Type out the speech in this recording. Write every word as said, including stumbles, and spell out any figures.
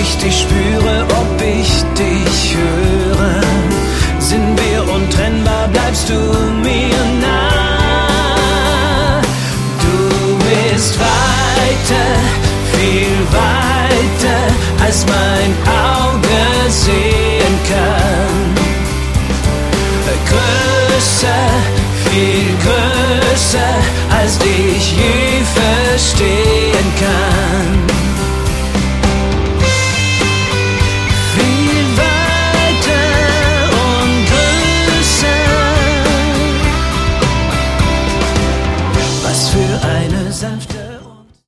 ich dich spüre, ob ich dich höre. Sind wir untrennbar, bleibst du mir nah. Du bist weiter, viel weiter, als mein Auge sehen kann. Größer, viel größer, als ich je verstehen kann.